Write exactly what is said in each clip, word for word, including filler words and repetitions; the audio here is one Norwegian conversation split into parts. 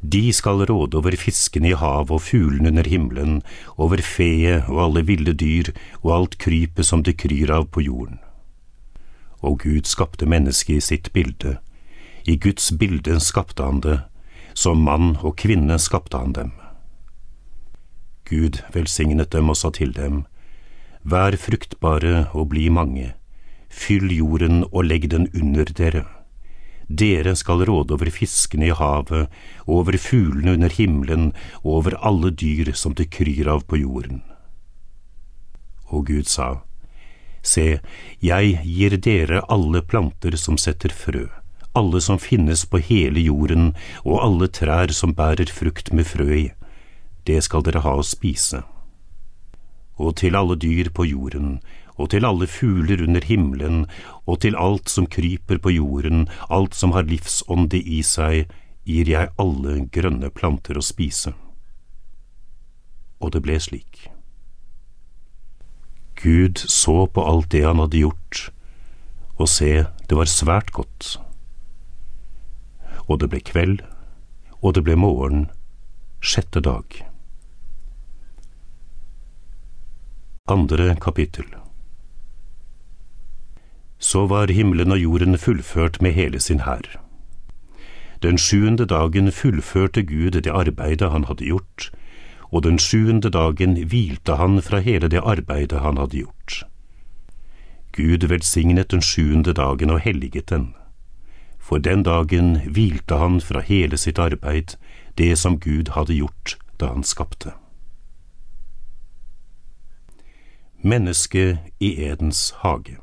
De skal råde over fiskene i hav og fuglene under himmelen, over feet og alle ville dyr og alt krypet som det kryr av på jorden. Og Gud skapte mennesket i sitt bilde. I Guds bilde skapte han det, som mann og kvinne skapte han dem. Gud velsignet dem og sa til dem, vær fruktbare og bli mange, fyll jorden og legg den under dere. Dere skal råde over fiskene i havet, og over fuglene under himmelen, og over alle dyr som det kryr av på jorden. Og Gud sa, se, jeg gir dere alle planter som setter frø, alle som finnes på hele jorden, og alle trær som bærer frukt med frø i. Det skal dere ha å spise. Og til alle dyr på jorden, og til alle fugler under himmelen, og til alt som kryper på jorden, alt som har livsånde i seg, gir jeg alle grønne planter å spise. Og det ble slik. Gud så på alt det han hadde gjort, og se, det var svært godt. Og det ble kveld, og det ble morgen, sjette dag. Andre kapittel. Så var himmelen og jorden fullført med hele sin hær. Den sjuende dagen fullførte Gud det arbeidet han hadde gjort, og den sjuende dagen hvilte han fra hele det arbeidet han hadde gjort. Gud velsignet den sjuende dagen og helliget den. For den dagen hvilte han fra hele sitt arbeid, det som Gud hadde gjort da han skapte. Menneske i Edens hage.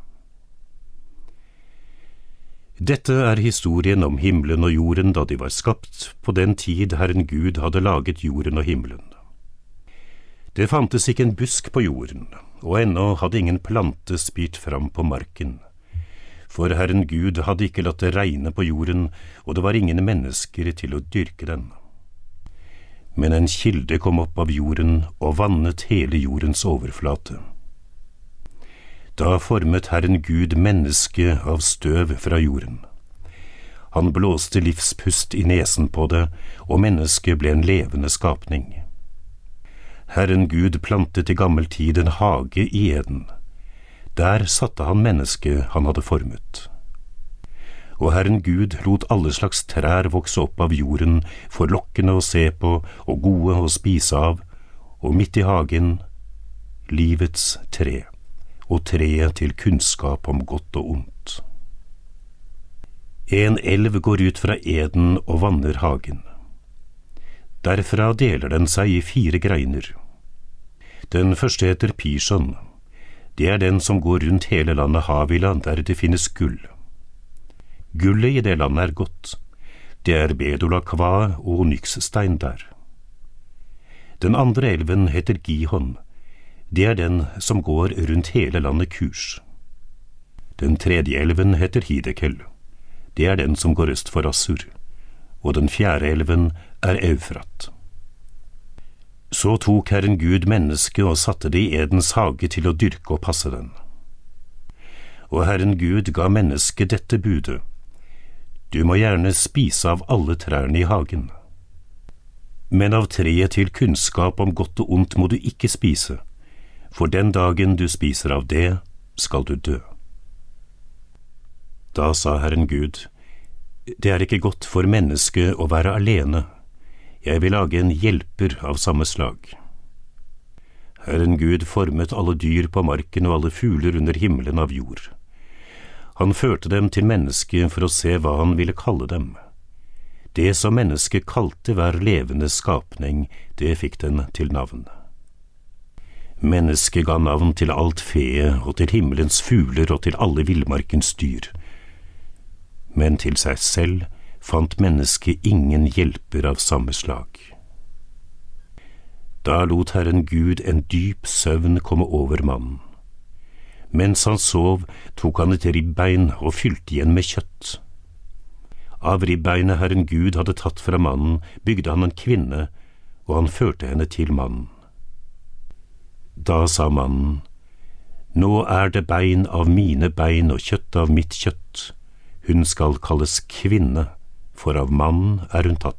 Dette er historien om himmelen og jorden da de var skapt, på den tid Herren Gud hadde laget jorden og himmelen. Det fantes ikke en busk på jorden, og ennå hadde ingen plante spirt fram på marken. For Herren Gud hadde ikke latt det regne på jorden, og det var ingen mennesker til å dyrke den. Men en kilde kom opp av jorden og vannet hele jordens overflate. Da formet Herren Gud mennesket av støv fra jorden. Han blåste livspust i nesen på det, og mennesket ble en levende skapning. Herren Gud plantet i gammel tid en hage i Eden. Der satte han mennesket han hadde formet. Og Herren Gud lot alle slags trær vokse opp av jorden, forlokkende å se på og gode å spise av, og midt i hagen, livets tre, og treet til kunnskap om godt og ondt. En elv går ut fra Eden og vanner hagen. Derfra deler den seg i fire greiner. Den første heter Pison. Det er den som går rundt hele landet Havila, der det finnes gull. Gullet i det landet er godt. Det er Bedola Kva og onyxstein der. Den andre elven heter Gihon. Det er den som går rundt hele landet Kurs. Den tredje elven heter Hidekel. Det er den som går øst for Assur. Og den fjerde elven er Eufrat. Så tok Herren Gud mennesket og satte det i Edens hage til å dyrke og passe den. Og Herren Gud ga mennesket dette budet: du må gjerne spise av alle trærne i hagen. Men av treet til kunnskap om godt og ondt må du ikke spise, for den dagen du spiser av det, skal du dø. Da sa Herren Gud, det er ikke godt for mennesket å være alene. Jeg vil lage en hjelper av samme slag. Herren Gud formet alle dyr på marken og alle fugler under himmelen av jord. Han førte dem til mennesket for å se hva han ville kalle dem. Det som mennesket kalte hver levende skapning, det fikk den til navn. Mennesket ga navn til alt feet og til himmelens fugler og til alle villmarkens dyr. Men til seg selv fant mennesket ingen hjelper av samme slag. Da lot Herren Gud en dyp søvn komme over mannen. Mens han sov, tok han et ribbein og fylte igjen med kjøtt. Av ribbeinet Herren Gud hadde tatt fra mannen, bygde han en kvinne, og han førte henne til mannen. Da sa mannen, nå er det bein av mine bein og kjøtt av mitt kjøtt. Hun skal kalles kvinne, for av mannen er hun tatt.